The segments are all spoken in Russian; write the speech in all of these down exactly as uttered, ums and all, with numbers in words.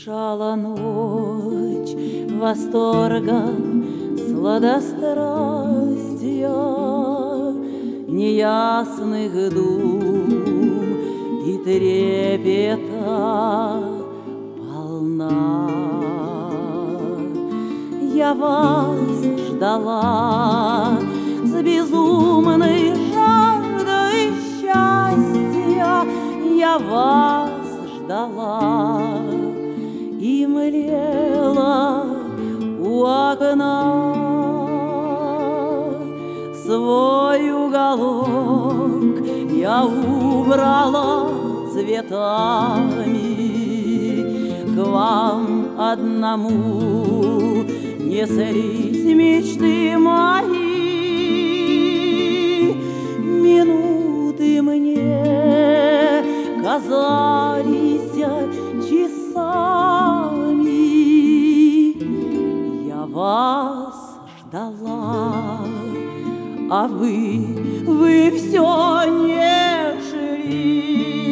Дышала ночь восторгом, сладострастия, неясных дум и трепета полна. Я вас ждала с безумной жаждой счастья, я вас ждала и млела у окна. Свой уголок я убрала цветами, к вам одному неслись мечты мои. Минуты мне казались часами, я вас ждала, а вы, вы все не шли.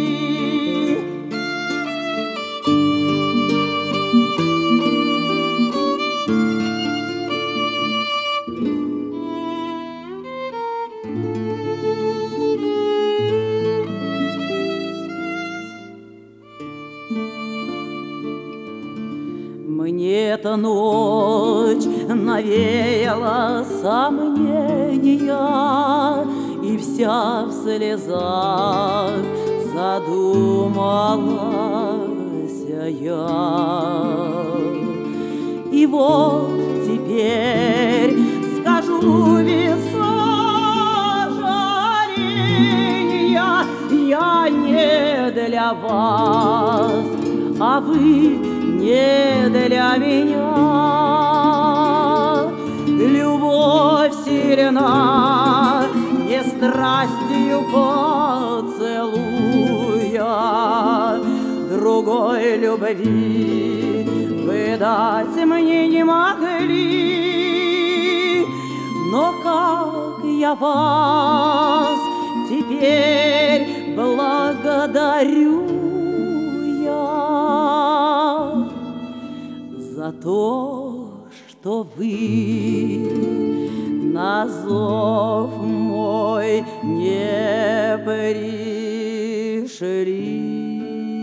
Мне эта ночь навеяла сомнения, и вся в слезах задумалась я. И вот теперь скажу без сожаления, я не для вас, а вы не для меня. Любовь сильна, не страстью поцелуя, другой любви вы дать мне не могли. Но как я вас теперь благодарю за то, что вы на зов мой не пришли.